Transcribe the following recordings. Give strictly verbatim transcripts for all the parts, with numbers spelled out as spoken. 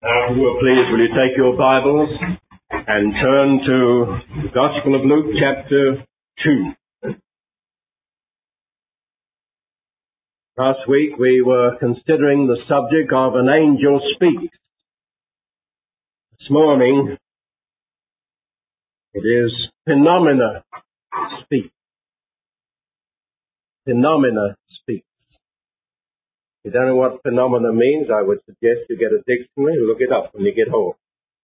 Now, if you will please, will you take your Bibles and turn to the Gospel of Luke, chapter two. Last week we were considering the subject of an angel speaks. This morning it is phenomena speak. Phenomena speak. If you don't know what phenomena means, I would suggest you get a dictionary and look it up when you get home.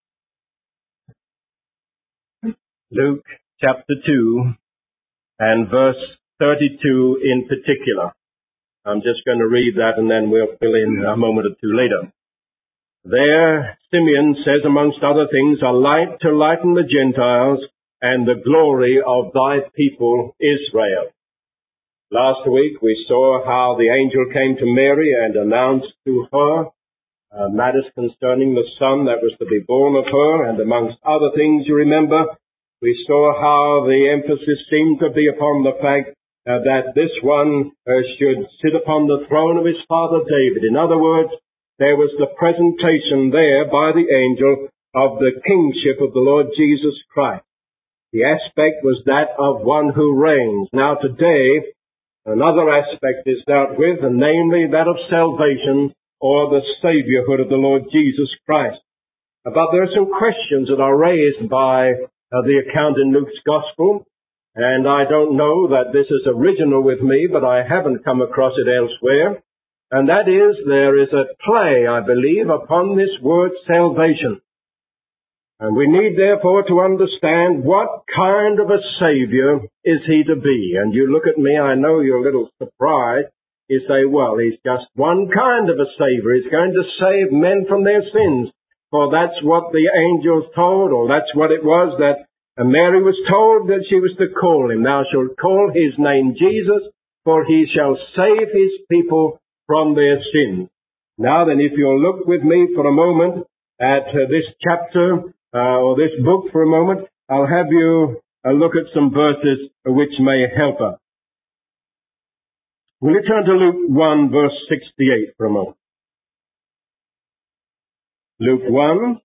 Luke chapter two and verse thirty-two in particular. I'm just going to read that and then we'll fill in a moment or two later. There, Simeon says, amongst other things, a light to lighten the Gentiles and the glory of thy people Israel. Last week we saw how the angel came to Mary and announced to her uh, matters concerning the son that was to be born of her, and amongst other things, you remember, we saw how the emphasis seemed to be upon the fact uh, that this one uh, should sit upon the throne of his father David. In other words, there was the presentation there by the angel of the kingship of the Lord Jesus Christ. The aspect was that of one who reigns. Now today, another aspect is dealt with, and namely that of salvation or the Saviourhood of the Lord Jesus Christ. But there are some questions that are raised by uh, the account in Luke's Gospel, and I don't know that this is original with me, but I haven't come across it elsewhere. And that is, there is a play, I believe, upon this word salvation. And we need, therefore, to understand what kind of a Savior is he to be. And you look at me, I know you're a little surprised. You say, well, he's just one kind of a Savior. He's going to save men from their sins. For that's what the angels told, or that's what it was that Mary was told that she was to call him. Thou shalt call his name Jesus, for he shall save his people from their sins. Now then, if you'll look with me for a moment at uh, this chapter, Uh, or this book for a moment, I'll have you uh, look at some verses which may help us. Will you turn to Luke one, verse sixty-eight for a moment? Luke one,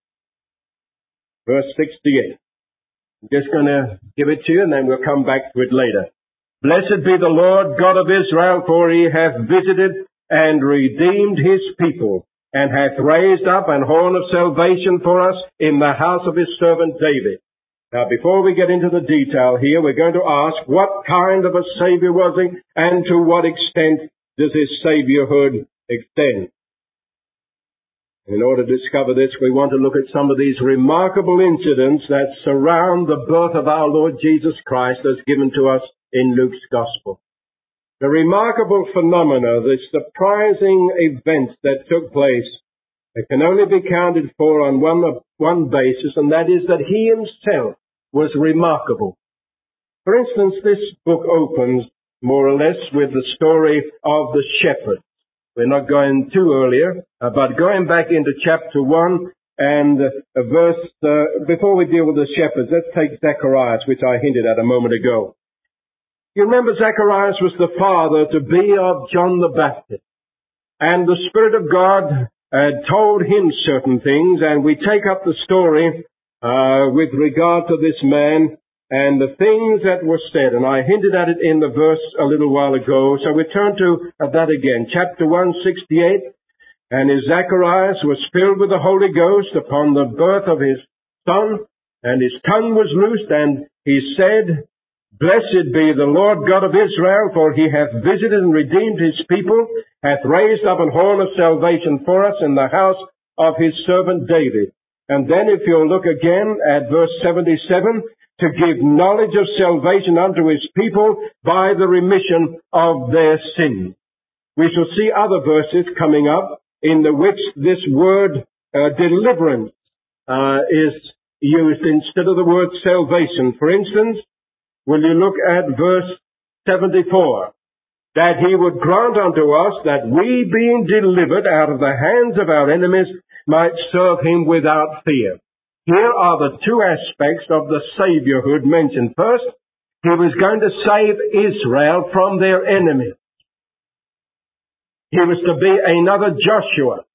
verse sixty-eight. I'm just going to give it to you and then we'll come back to it later. Blessed be the Lord God of Israel, for he hath visited and redeemed his people, and hath raised up an horn of salvation for us in the house of his servant David. Now, before we get into the detail here, we're going to ask, what kind of a Savior was he, and to what extent does his Saviourhood extend? In order to discover this, we want to look at some of these remarkable incidents that surround the birth of our Lord Jesus Christ as given to us in Luke's Gospel. The remarkable phenomena, the surprising events that took place, it can only be counted for on one, one basis, and that is that he himself was remarkable. For instance, this book opens more or less with the story of the shepherds. We're not going too earlier, uh, but going back into chapter one and uh, verse, uh, before we deal with the shepherds, let's take Zacharias, which I hinted at a moment ago. You remember Zacharias was the father to be of John the Baptist. And the Spirit of God had told him certain things, and we take up the story uh, with regard to this man and the things that were said. And I hinted at it in the verse a little while ago, so we turn to uh, that again. Chapter one, sixty-eight. And as Zacharias was filled with the Holy Ghost upon the birth of his son, and his tongue was loosed, and he said, Blessed be the Lord God of Israel, for he hath visited and redeemed his people, hath raised up an horn of salvation for us in the house of his servant David. And then if you'll look again at verse seventy-seven, to give knowledge of salvation unto his people by the remission of their sins. We shall see other verses coming up in the which this word uh, deliverance uh, is used instead of the word salvation. For instance, will you look at verse seventy-four? That he would grant unto us that we, being delivered out of the hands of our enemies, might serve him without fear. Here are the two aspects of the Saviourhood mentioned. First, he was going to save Israel from their enemies. He was to be another Joshua.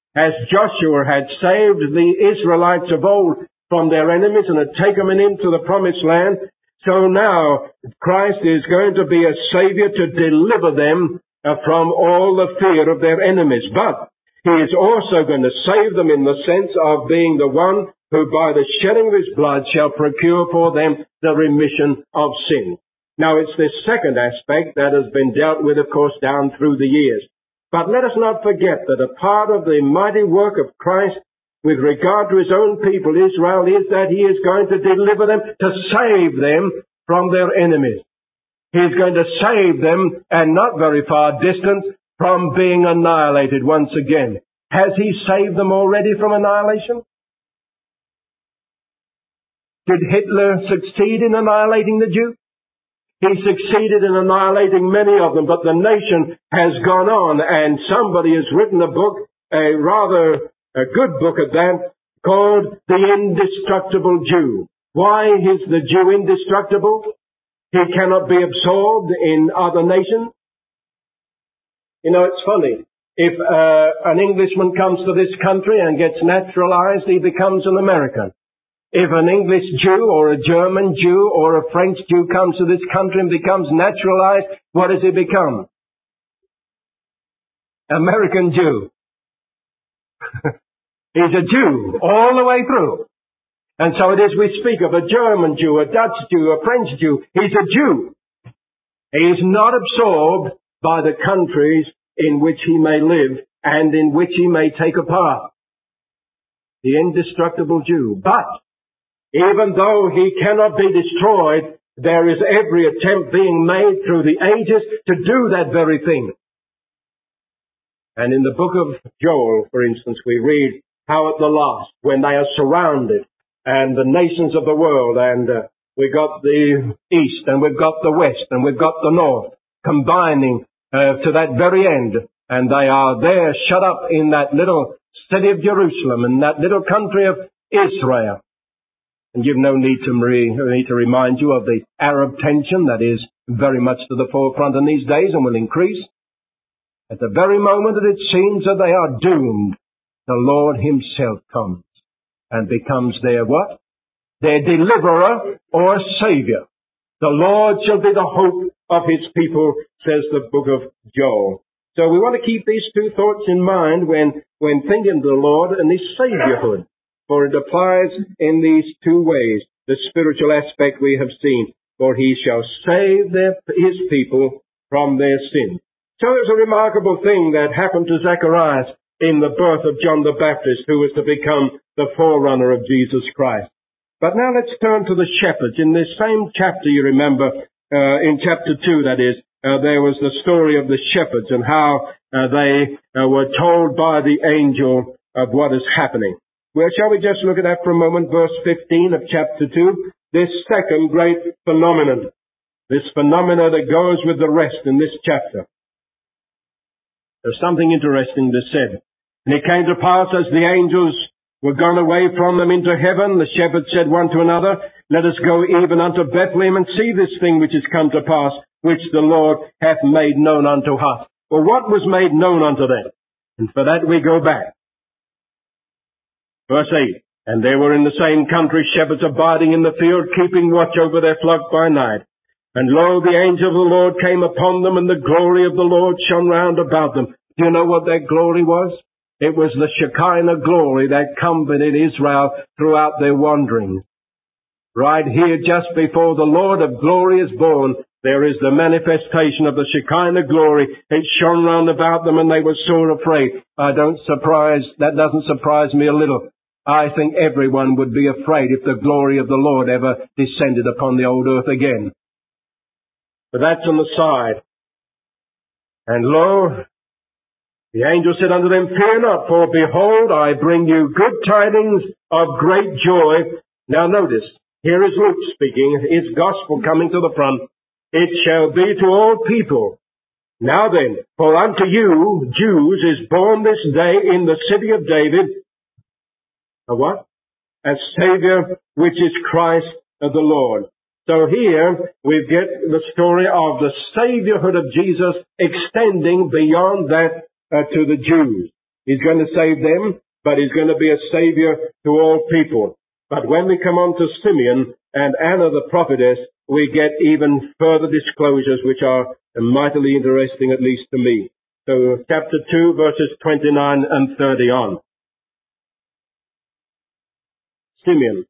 As Joshua had saved the Israelites of old from their enemies and had taken them into the promised land, so now Christ is going to be a Savior to deliver them uh, from all the fear of their enemies. But He is also going to save them in the sense of being the one who by the shedding of His blood shall procure for them the remission of sin. Now it's this second aspect that has been dealt with, of course, down through the years. But let us not forget that a part of the mighty work of Christ with regard to His own people, Israel, is that He is going to deliver them, to save them from their enemies. He is going to save them, and not very far distant, from being annihilated once again. Has He saved them already from annihilation? Did Hitler succeed in annihilating the Jews? He succeeded in annihilating many of them, but the nation has gone on, and somebody has written a book, a rather a good book at that, called The Indestructible Jew. Why is the Jew indestructible? He cannot be absorbed in other nations. You know, it's funny. If uh, an Englishman comes to this country and gets naturalized, he becomes an American. If an English Jew or a German Jew or a French Jew comes to this country and becomes naturalized, what does he become? American Jew. He's a Jew all the way through. And so it is we speak of a German Jew, a Dutch Jew, a French Jew. He's a Jew. He is not absorbed by the countries in which he may live and in which he may take a part. The indestructible Jew. But even though he cannot be destroyed, there is every attempt being made through the ages to do that very thing. And in the book of Joel, for instance, we read how at the last, when they are surrounded, and the nations of the world, and uh, we've got the east, and we've got the west, and we've got the north, combining uh, to that very end, and they are there shut up in that little city of Jerusalem, in that little country of Israel. And you've no need to, re- need to remind you of the Arab tension that is very much to the forefront in these days and will increase. At the very moment that it seems that they are doomed, the Lord Himself comes and becomes their what? Their deliverer or Savior. The Lord shall be the hope of His people, says the book of Joel. So we want to keep these two thoughts in mind when, when thinking of the Lord and His Saviourhood. For it applies in these two ways. The spiritual aspect we have seen. For He shall save their, His people from their sin. So it was a remarkable thing that happened to Zacharias in the birth of John the Baptist, who was to become the forerunner of Jesus Christ. But now let's turn to the shepherds. In this same chapter, you remember, uh, in chapter two, that is, uh, there was the story of the shepherds and how uh, they uh, were told by the angel of what is happening. Well, shall we just look at that for a moment, verse fifteen of chapter two, this second great phenomenon, this phenomena that goes with the rest in this chapter. There's something interesting that's said. And it came to pass as the angels were gone away from them into heaven, the shepherds said one to another, let us go even unto Bethlehem and see this thing which is come to pass, which the Lord hath made known unto us. Well, what was made known unto them? And for that we go back. Verse eight, and there were in the same country shepherds abiding in the field, keeping watch over their flock by night. And lo, the angel of the Lord came upon them, and the glory of the Lord shone round about them. Do you know what that glory was? It was the Shekinah glory that accompanied Israel throughout their wanderings. Right here, just before the Lord of glory is born, there is the manifestation of the Shekinah glory. It shone round about them, and they were sore afraid. I don't surprise, that doesn't surprise me a little. I think everyone would be afraid if the glory of the Lord ever descended upon the old earth again. But that's on the side. And lo, the angel said unto them, fear not, for behold, I bring you good tidings of great joy. Now notice, here is Luke speaking, his gospel coming to the front. It shall be to all people. Now then, for unto you, Jews, is born this day in the city of David, a what? A Savior, which is Christ the Lord. So here we get the story of the Saviourhood of Jesus extending beyond that uh, to the Jews. He's going to save them, but he's going to be a savior to all people. But when we come on to Simeon and Anna the prophetess, we get even further disclosures which are mightily interesting, at least to me. So chapter two, verses twenty-nine and thirty on. Simeon,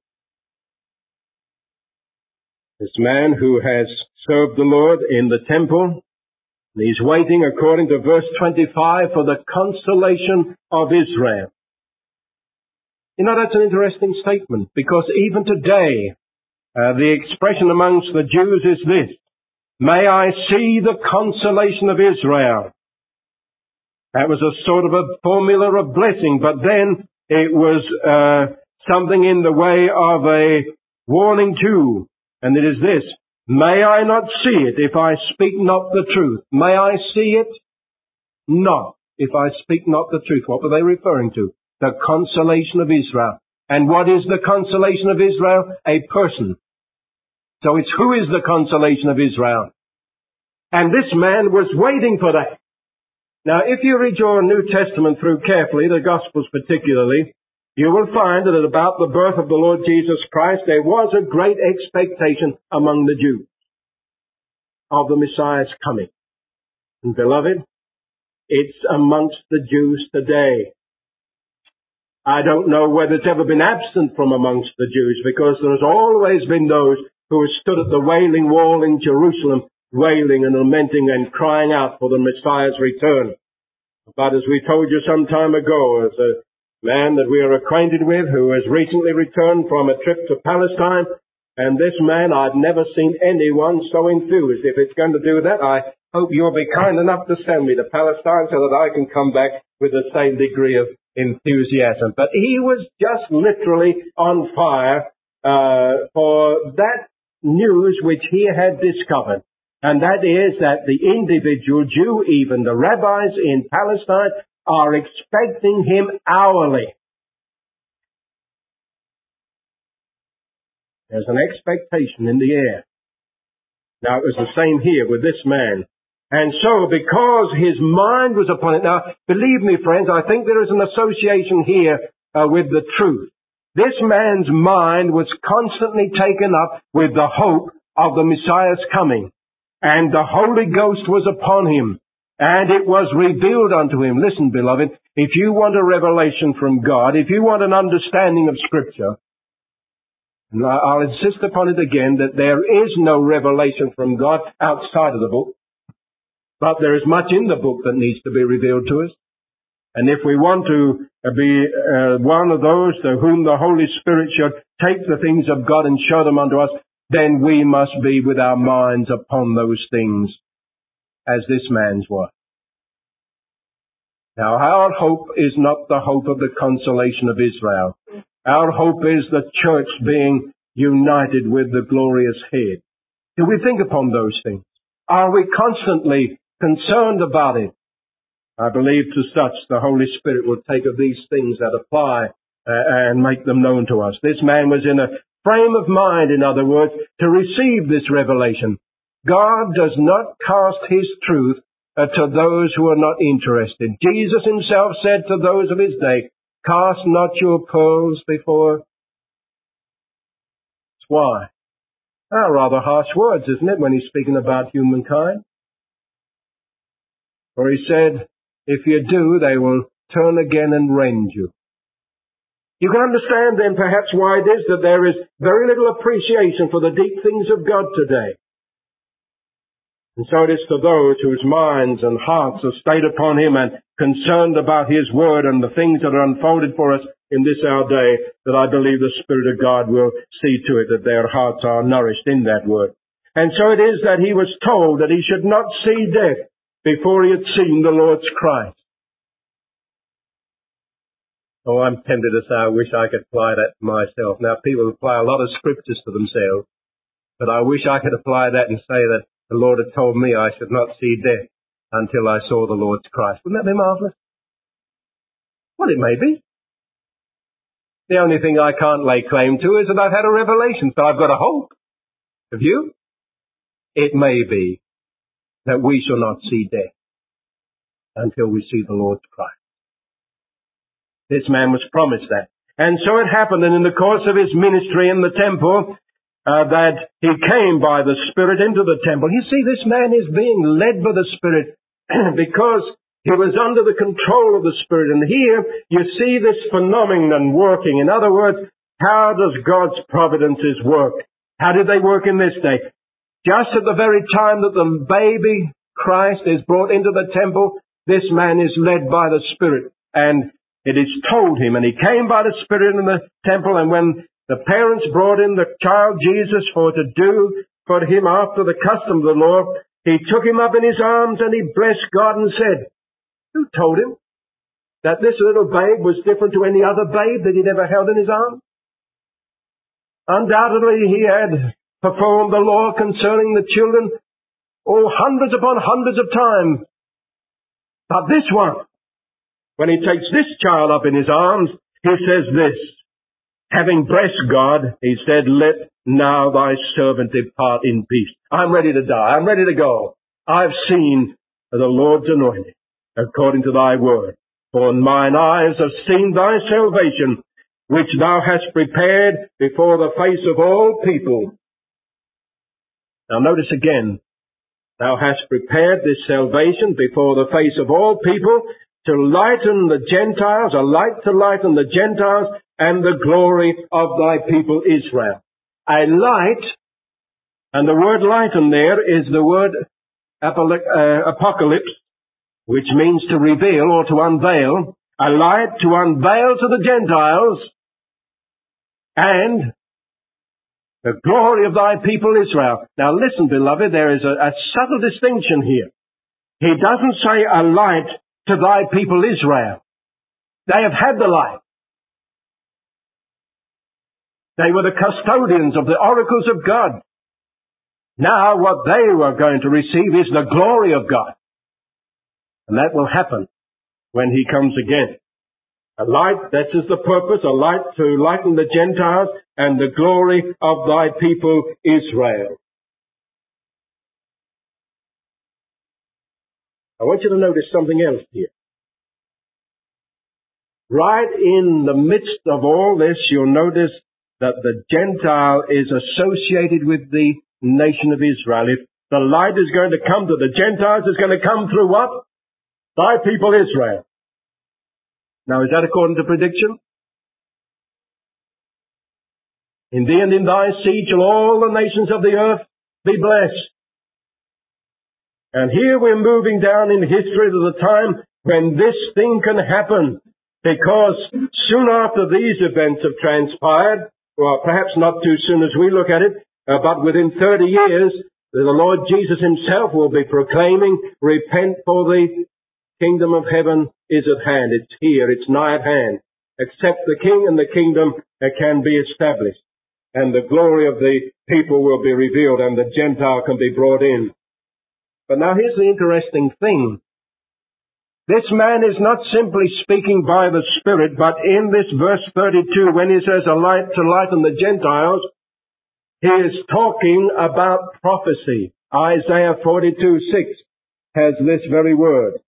this man who has served the Lord in the temple, and he's waiting, according to verse twenty-five, for the consolation of Israel. You know, that's an interesting statement, because even today, uh, the expression amongst the Jews is this: may I see the consolation of Israel. That was a sort of a formula of blessing, but then it was uh, something in the way of a warning too, and it is this: may I not see it if I speak not the truth? May I see it not if I speak not the truth? What were they referring to? The consolation of Israel. And what is the consolation of Israel? A person. So it's who is the consolation of Israel? And this man was waiting for that. Now, if you read your New Testament through carefully, the Gospels particularly, you will find that at about the birth of the Lord Jesus Christ, there was a great expectation among the Jews of the Messiah's coming. And beloved, it's amongst the Jews today. I don't know whether it's ever been absent from amongst the Jews, because there's always been those who have stood at the Wailing Wall in Jerusalem, wailing and lamenting and crying out for the Messiah's return. But as we told you some time ago, as a man that we are acquainted with who has recently returned from a trip to Palestine, and this man, I've never seen anyone so enthused. If it's going to do that, I hope you'll be kind enough to send me to Palestine so that I can come back with the same degree of enthusiasm. But he was just literally on fire uh, for that news which he had discovered. And that is that the individual Jew, even the rabbis in Palestine, are expecting him hourly. There's an expectation in the air. Now, it was the same here with this man. And so, because his mind was upon it, now, believe me, friends, I think there is an association here uh, with the truth. This man's mind was constantly taken up with the hope of the Messiah's coming. And the Holy Ghost was upon him. And it was revealed unto him. Listen, beloved, if you want a revelation from God, if you want an understanding of Scripture, and I'll insist upon it again that there is no revelation from God outside of the book. But there is much in the book that needs to be revealed to us. And if we want to be uh, one of those to whom the Holy Spirit should take the things of God and show them unto us, then we must be with our minds upon those things as this man's was. Now, our hope is not the hope of the consolation of Israel. Our hope is the church being united with the glorious head. Do we think upon those things? Are we constantly concerned about it? I believe to such the Holy Spirit will take of these things that apply uh, and make them known to us. This man was in a frame of mind, in other words, to receive this revelation. God does not cast His truth uh, to those who are not interested. Jesus Himself said to those of His day, cast not your pearls before. Why? Ah, rather harsh words, isn't it, when He's speaking about humankind? For He said, if you do, they will turn again and rend you. You can understand then perhaps why it is that there is very little appreciation for the deep things of God today. And so it is to those whose minds and hearts are stayed upon Him and concerned about His Word and the things that are unfolded for us in this our day, that I believe the Spirit of God will see to it that their hearts are nourished in that Word. And so it is that he was told that he should not see death before he had seen the Lord's Christ. Oh, I'm tempted to say I wish I could apply that to myself. Now, people apply a lot of scriptures to themselves, but I wish I could apply that and say that the Lord had told me I should not see death until I saw the Lord's Christ. Wouldn't that be marvelous? Well, it may be. The only thing I can't lay claim to is that I've had a revelation, so I've got a hope. Have you? It may be that we shall not see death until we see the Lord's Christ. This man was promised that. And so it happened, and in the course of his ministry in the temple, uh, that he came by the Spirit into the temple. You see, this man is being led by the Spirit because he was under the control of the Spirit. And here you see this phenomenon working. In other words, how does God's providences work? How did they work in this day? Just at the very time that the baby Christ is brought into the temple, this man is led by the Spirit. And it is told him, and he came by the Spirit in the temple, and when the parents brought in the child Jesus for to do for him after the custom of the law, he took him up in his arms and he blessed God and said, who told him that this little babe was different to any other babe that he'd ever held in his arms? Undoubtedly he had performed the law concerning the children, oh, hundreds upon hundreds of times. But this one, when he takes this child up in his arms, he says this, having blessed God, he said, let now thy servant depart in peace. I'm ready to die. I'm ready to go. I've seen the Lord's anointing according to thy word. For mine eyes have seen thy salvation, which thou hast prepared before the face of all people. Now notice again, thou hast prepared this salvation before the face of all people, to lighten the Gentiles, a light to lighten the Gentiles, and the glory of thy people Israel. A light, and the word lighten there is the word apocalypse, which means to reveal or to unveil. A light to unveil to the Gentiles, and the glory of thy people Israel. Now listen, beloved, there is a, a subtle distinction here. He doesn't say a light to thy people Israel. They have had the light. They were the custodians of the oracles of God. Now what they were going to receive is the glory of God. And that will happen when he comes again. A light, that is the purpose, a light to lighten the Gentiles and the glory of thy people Israel. I want you to notice something else here. Right in the midst of all this, you'll notice that the Gentile is associated with the nation of Israel. If the light is going to come to the Gentiles, it's going to come through what? Thy people Israel. Now, is that according to prediction? In thee and in thy seed shall all the nations of the earth be blessed. And here we're moving down in history to the time when this thing can happen, because soon after these events have transpired, well, perhaps not too soon as we look at it, uh, but within thirty years, the Lord Jesus himself will be proclaiming, repent, for the kingdom of heaven is at hand. It's here. It's nigh at hand. Except the king and the kingdom uh, can be established. And the glory of the people will be revealed, and the Gentile can be brought in. But now here's the interesting thing. This man is not simply speaking by the Spirit, but in this verse thirty-two, when he says a light to lighten the Gentiles, he is talking about prophecy. Isaiah forty-two six has this very word.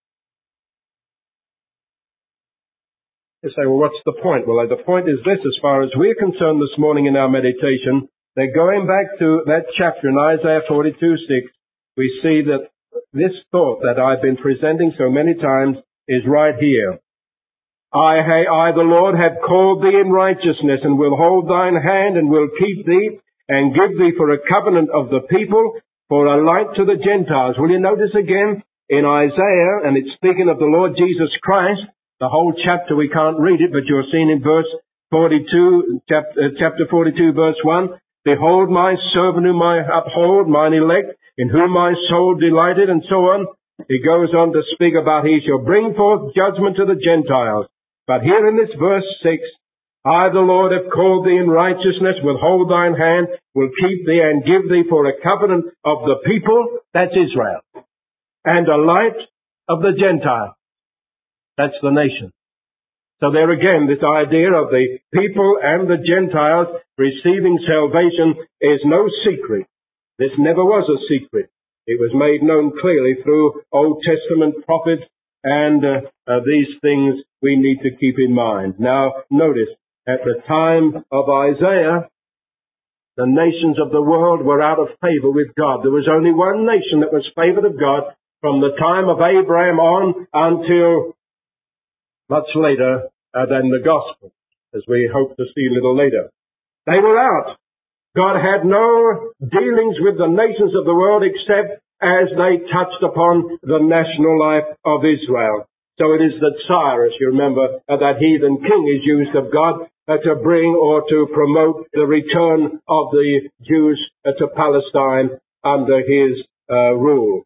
You say, well, what's the point? Well, the point is this, as far as we're concerned this morning in our meditation, that going back to that chapter in Isaiah forty-two six, we see that this thought that I've been presenting so many times is right here. I, I, the Lord, have called thee in righteousness, and will hold thine hand, and will keep thee, and give thee for a covenant of the people, for a light to the Gentiles. Will you notice again in Isaiah, and it's speaking of the Lord Jesus Christ, the whole chapter, we can't read it, but you're seeing in verse forty-two, chapter, chapter forty-two, verse one, behold my servant whom I uphold, mine elect, in whom my soul delighted, and so on. He goes on to speak about he shall bring forth judgment to the Gentiles. But here in this verse six, I, the Lord, have called thee in righteousness, will hold thine hand, will keep thee, and give thee for a covenant of the people, that's Israel, and a light of the Gentiles, that's the nation. So there again, this idea of the people and the Gentiles receiving salvation is no secret. This never was a secret. It was made known clearly through Old Testament prophets And uh, uh, these things we need to keep in mind. Now, notice, at the time of Isaiah, the nations of the world were out of favor with God. There was only one nation that was favored of God from the time of Abraham on until much later uh, than the gospel, as we hope to see a little later. They were out. God had no dealings with the nations of the world except as they touched upon the national life of Israel. So it is that Cyrus, you remember, uh, that heathen king is used of God uh, to bring or to promote the return of the Jews uh, to Palestine under his uh, rule.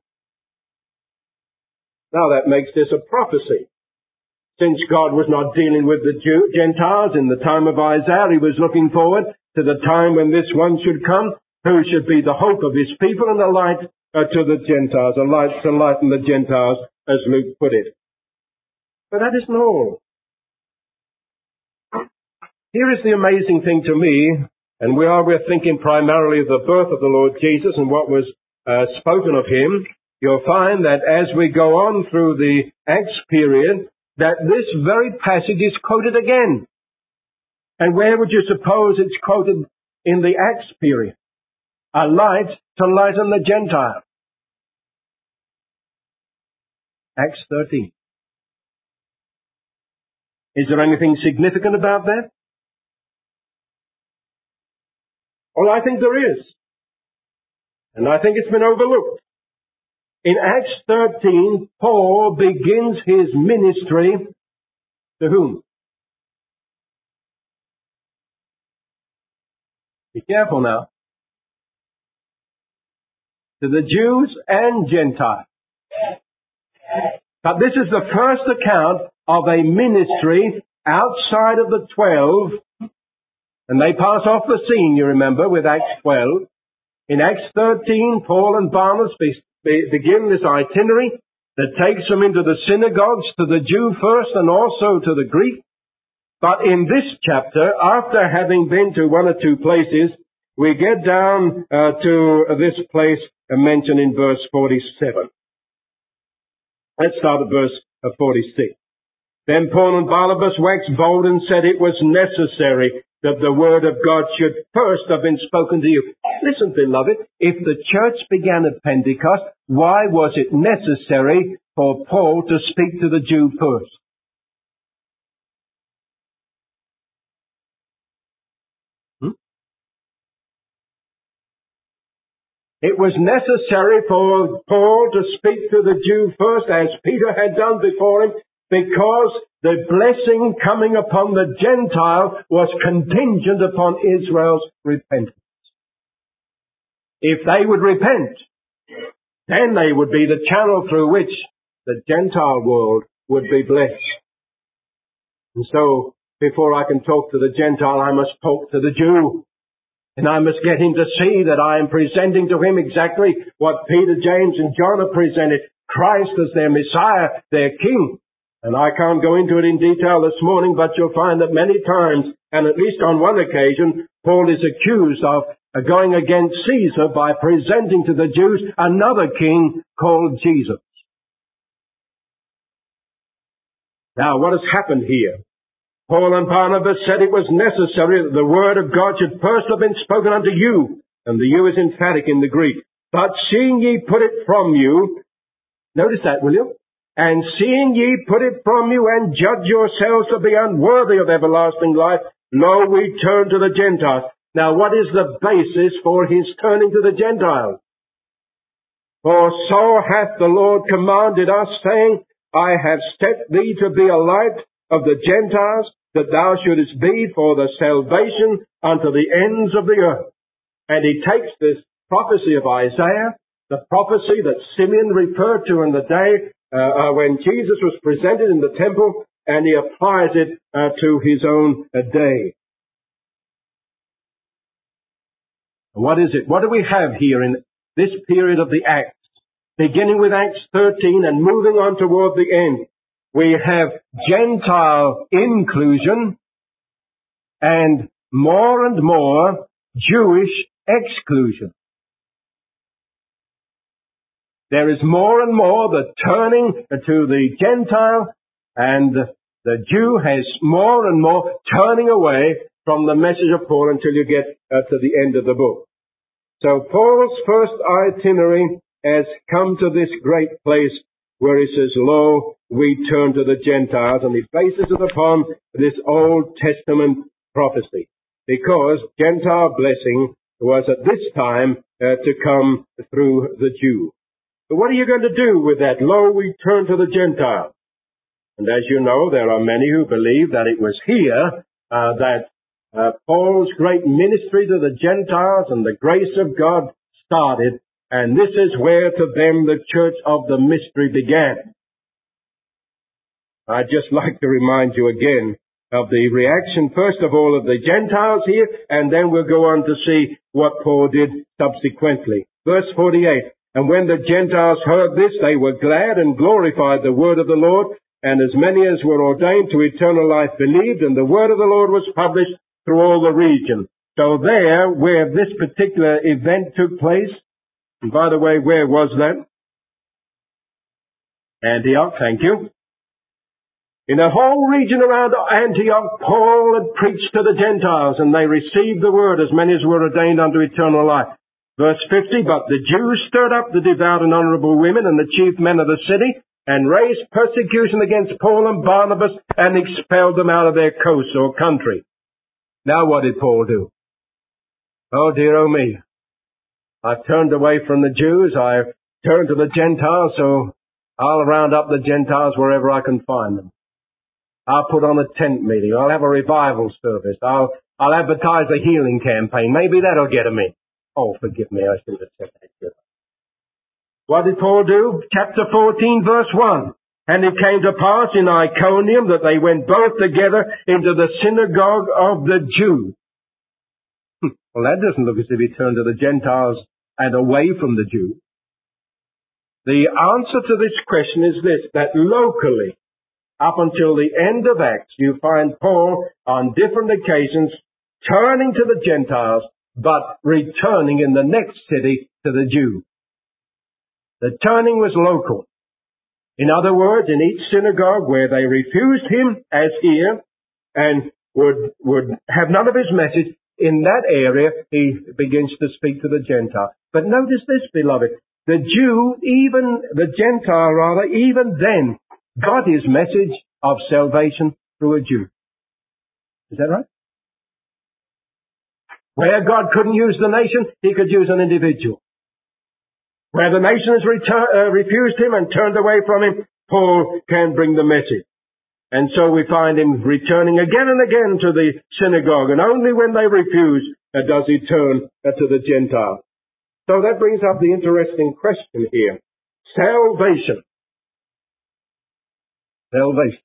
Now that makes this a prophecy. Since God was not dealing with the Jew, Gentiles in the time of Isaiah, he was looking forward to the time when this one should come, who should be the hope of his people and a light uh, to the Gentiles, a light to lighten the Gentiles, as Luke put it. But that isn't all. Here is the amazing thing to me, and we are we're thinking primarily of the birth of the Lord Jesus and what was uh, spoken of him. You'll find that as we go on through the Acts period, that this very passage is quoted again. And where would you suppose it's quoted in the Acts period? A light to lighten the Gentiles. Acts thirteen. Is there anything significant about that? Well, I think there is. And I think it's been overlooked. In Acts thirteen, Paul begins his ministry to whom? Be careful now. To the Jews and Gentiles. But this is the first account of a ministry outside of the twelve. And they pass off the scene, you remember, with Acts twelve. In Acts thirteen, Paul and Barnabas begin this itinerary that takes them into the synagogues, to the Jew first and also to the Greek. But in this chapter, after having been to one or two places, we get down uh, to this place mentioned in verse forty-seven. Let's start at verse forty-six. Then Paul and Barnabas waxed bold and said it was necessary that the word of God should first have been spoken to you. Listen, beloved, if the church began at Pentecost, why was it necessary for Paul to speak to the Jew first? Hmm? It was necessary for Paul to speak to the Jew first, as Peter had done before him, because the blessing coming upon the Gentile was contingent upon Israel's repentance. If they would repent, then they would be the channel through which the Gentile world would be blessed. And so, before I can talk to the Gentile, I must talk to the Jew. And I must get him to see that I am presenting to him exactly what Peter, James, and John have presented. Christ as their Messiah, their King. And I can't go into it in detail this morning, but you'll find that many times, and at least on one occasion, Paul is accused of going against Caesar by presenting to the Jews another king called Jesus. Now, what has happened here? Paul and Barnabas said it was necessary that the word of God should first have been spoken unto you, and the you is emphatic in the Greek. But seeing ye put it from you, notice that, will you? And seeing ye put it from you and judge yourselves to be unworthy of everlasting life, lo, we turn to the Gentiles. Now, what is the basis for his turning to the Gentiles? For so hath the Lord commanded us, saying, I have set thee to be a light of the Gentiles, that thou shouldest be for the salvation unto the ends of the earth. And he takes this prophecy of Isaiah, the prophecy that Simeon referred to in the day Uh, uh, when Jesus was presented in the temple, and he applies it uh, to his own uh, day. What is it? What do we have here in this period of the Acts? Beginning with Acts thirteen and moving on toward the end, we have Gentile inclusion and more and more Jewish exclusion. There is more and more the turning to the Gentile, and the Jew has more and more turning away from the message of Paul until you get uh, to the end of the book. So Paul's first itinerary has come to this great place where he says, lo, we turn to the Gentiles, and he bases it upon this Old Testament prophecy, because Gentile blessing was at this time uh, to come through the Jew. But what are you going to do with that? Lo, we turn to the Gentiles. And as you know, there are many who believe that it was here uh, that uh, Paul's great ministry to the Gentiles and the grace of God started, and this is where to them the church of the mystery began. I'd just like to remind you again of the reaction, first of all, of the Gentiles here, and then we'll go on to see what Paul did subsequently. Verse forty-eight, and when the Gentiles heard this, they were glad and glorified the word of the Lord, and as many as were ordained to eternal life believed, and the word of the Lord was published through all the region. So there, where this particular event took place, and by the way, where was that? Antioch, thank you. In the whole region around Antioch, Paul had preached to the Gentiles, and they received the word, as many as were ordained unto eternal life. Verse fifty, but the Jews stirred up the devout and honorable women and the chief men of the city, and raised persecution against Paul and Barnabas, and expelled them out of their coasts or country. Now what did Paul do? Oh dear, oh me. I've turned away from the Jews, I've turned to the Gentiles, so I'll round up the Gentiles wherever I can find them. I'll put on a tent meeting. I'll have a revival service. I'll, I'll advertise a healing campaign. Maybe that'll get them in. Oh, forgive me, I should have said that. What did Paul do? Chapter fourteen, verse one. And it came to pass in Iconium that they went both together into the synagogue of the Jews. Well, that doesn't look as if he turned to the Gentiles and away from the Jews. The answer to this question is this, that locally, up until the end of Acts, you find Paul on different occasions turning to the Gentiles, but returning in the next city to the Jews. The turning was local. In other words, in each synagogue where they refused him, as here, and would, would have none of his message, in that area he begins to speak to the Gentile. But notice this, beloved, the Jew, even, the Gentile rather, even then, got his message of salvation through a Jew. Is that right? Where God couldn't use the nation, he could use an individual. Where the nation has retur- uh, refused him and turned away from him, Paul can bring the message. And so we find him returning again and again to the synagogue, and only when they refuse uh, does he turn uh, to the Gentiles. So that brings up the interesting question here. Salvation. Salvation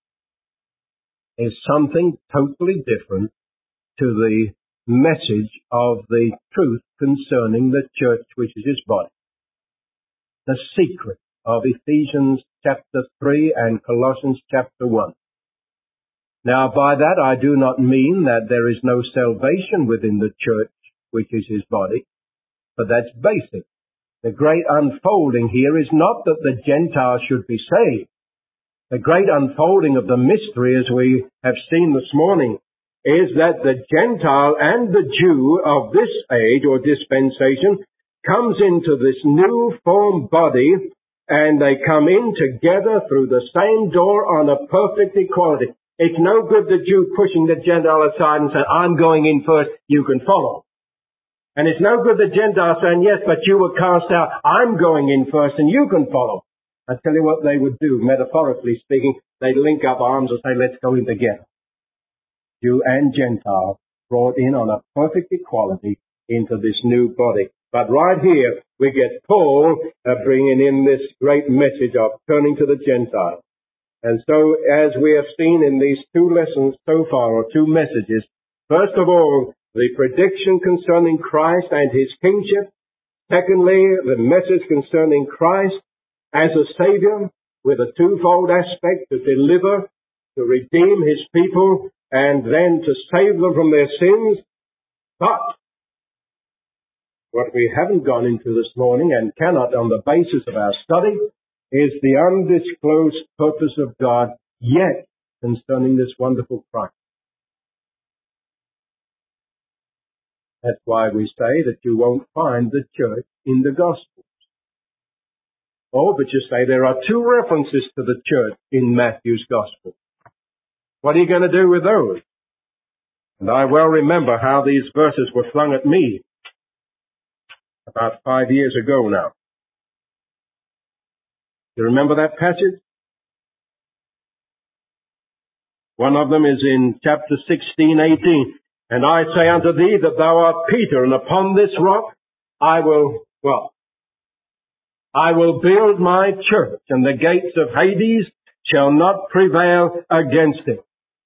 is something totally different to the message of the truth concerning the church, which is his body. The secret of Ephesians chapter three and Colossians chapter one. Now, by that I do not mean that there is no salvation within the church, which is his body, but that's basic. The great unfolding here is not that the Gentiles should be saved. The great unfolding of the mystery, as we have seen this morning, is that the Gentile and the Jew of this age or dispensation comes into this new form body, and they come in together through the same door on a perfect equality. It's no good the Jew pushing the Gentile aside and saying, I'm going in first, you can follow. And it's no good the Gentile saying, yes, but you were cast out, I'm going in first and you can follow. I tell you what they would do, metaphorically speaking, they'd link up arms and say, let's go in together. Jew and Gentile brought in on a perfect equality into this new body. But right here, we get Paul uh, bringing in this great message of turning to the Gentiles. And so, as we have seen in these two lessons so far, or two messages, first of all, the prediction concerning Christ and his kingship. Secondly, the message concerning Christ as a Savior with a twofold aspect, to deliver, to redeem his people, and then to save them from their sins. But What we haven't gone into this morning and cannot on the basis of our study is the undisclosed purpose of God yet concerning this wonderful Christ. That's why we say that you won't find the church in the Gospels. Oh, but you say there are two references to the church in Matthew's Gospel. What are you going to do with those? And I well remember how these verses were flung at me about five years ago now. You remember that passage? One of them is in chapter sixteen, eighteen. And I say unto thee that thou art Peter, and upon this rock I will, well, I will build my church, and the gates of Hades shall not prevail against it.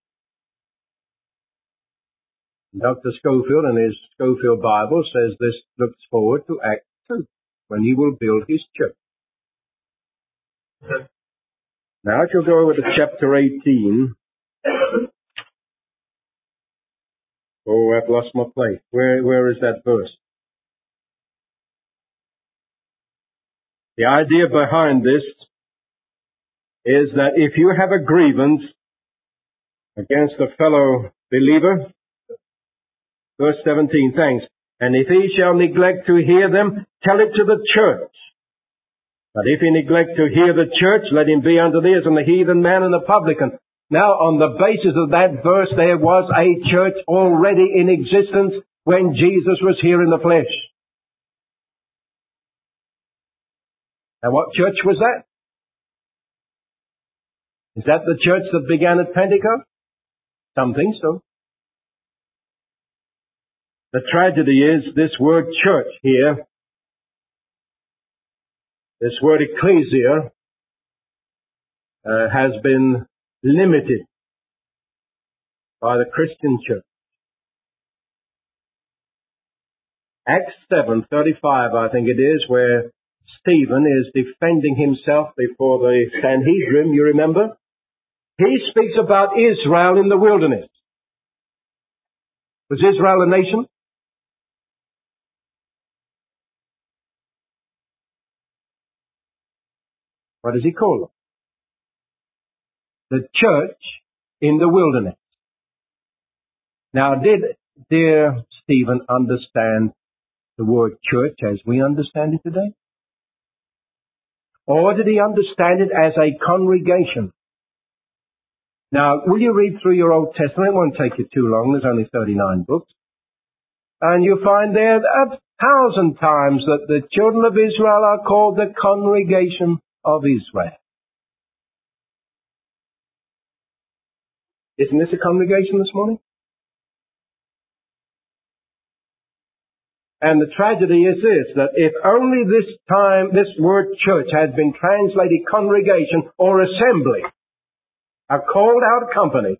Doctor Scofield in his Scofield Bible says this looks forward to Acts two, when he will build his church. Now if you'll go over to chapter eighteen. Oh, I've lost my place. Where, where is that verse? The idea behind this is that if you have a grievance against a fellow believer, verse seventeen, thanks, and if he shall neglect to hear them, tell it to the church. But if he neglect to hear the church, let him be unto thee as unto the heathen man and the publican. Now, on the basis of that verse, there was a church already in existence when Jesus was here in the flesh. And what church was that? Is that the church that began at Pentecost? Some think so. The tragedy is this word church here, this word ecclesia, uh, has been limited by the Christian church. Acts seven thirty-five, I think it is, where Stephen is defending himself before the Sanhedrin, you remember? He speaks about Israel in the wilderness. Was Israel a nation? What does he call them? The church in the wilderness. Now, did dear Stephen understand the word church as we understand it today? Or did he understand it as a congregation? Now, will you read through your Old Testament? It won't take you too long. There's only thirty-nine books. And you'll find there a thousand times that the children of Israel are called the congregation of Israel. Isn't this a congregation this morning? And the tragedy is this, that if only this time, this word church had been translated congregation or assembly, a called out company,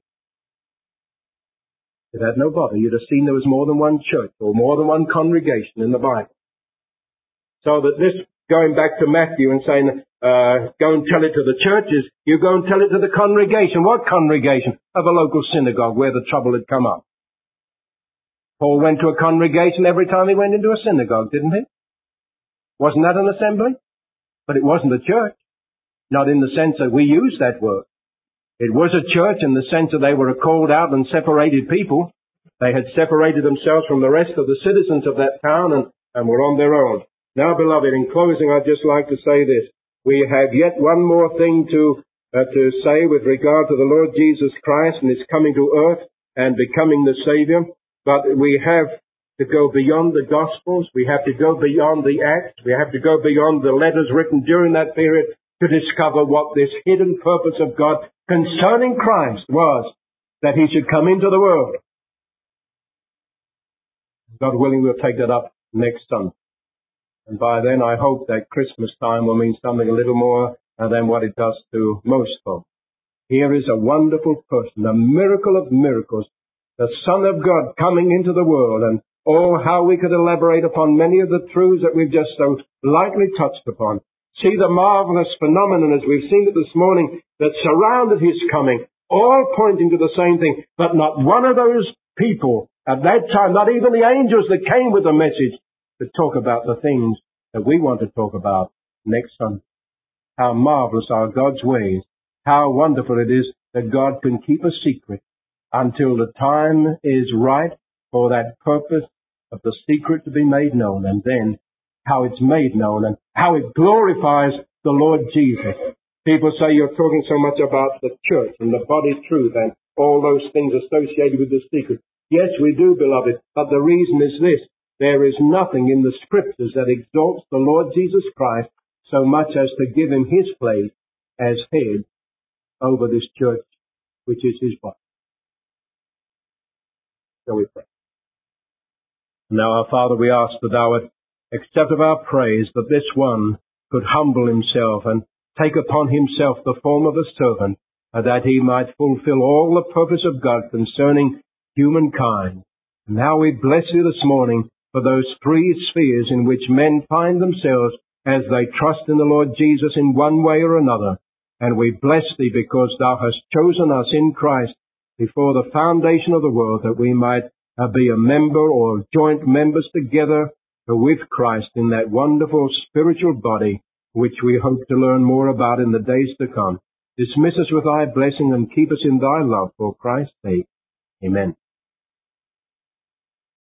it had no bother. You'd have seen there was more than one church or more than one congregation in the Bible. So that this, going back to Matthew and saying, uh, go and tell it to the churches, you go and tell it to the congregation. What congregation? Of a local synagogue where the trouble had come up. Paul went to a congregation every time he went into a synagogue, didn't he? Wasn't that an assembly? But it wasn't a church. Not in the sense that we use that word. It was a church in the sense that they were a called out and separated people. They had separated themselves from the rest of the citizens of that town and, and were on their own. Now, beloved, in closing, I'd just like to say this. We have yet one more thing to uh, to say with regard to the Lord Jesus Christ and His coming to earth and becoming the Savior. But we have to go beyond the Gospels. We have to go beyond the Acts. We have to go beyond the letters written during that period to discover what this hidden purpose of God concerning Christ was, that He should come into the world. God willing, we'll take that up next Sunday. And by then, I hope that Christmas time will mean something a little more than what it does to most folks. Here is a wonderful person, a miracle of miracles, the Son of God coming into the world. And oh, how we could elaborate upon many of the truths that we've just so lightly touched upon. See the marvelous phenomenon as we've seen it this morning that surrounded His coming, all pointing to the same thing. But not one of those people at that time, not even the angels that came with the message, to talk about the things that we want to talk about next Sunday. How marvelous are God's ways. How wonderful it is that God can keep a secret until the time is right for that purpose of the secret to be made known, and then how it's made known and how it glorifies the Lord Jesus. People say you're talking so much about the church and the body truth and all those things associated with the secret. Yes, we do, beloved, but the reason is this. There is nothing in the Scriptures that exalts the Lord Jesus Christ so much as to give him his place as head over this church, which is his body. Shall we pray? Now, our Father, we ask that thou would accept of our praise, that this one could humble himself and take upon himself the form of a servant, and that he might fulfill all the purpose of God concerning humankind. Now we bless you this morning for those three spheres in which men find themselves as they trust in the Lord Jesus in one way or another. And we bless thee because thou hast chosen us in Christ before the foundation of the world, that we might uh, be a member or joint members together with Christ in that wonderful spiritual body, which we hope to learn more about in the days to come. Dismiss us with thy blessing and keep us in thy love for Christ's sake. Amen.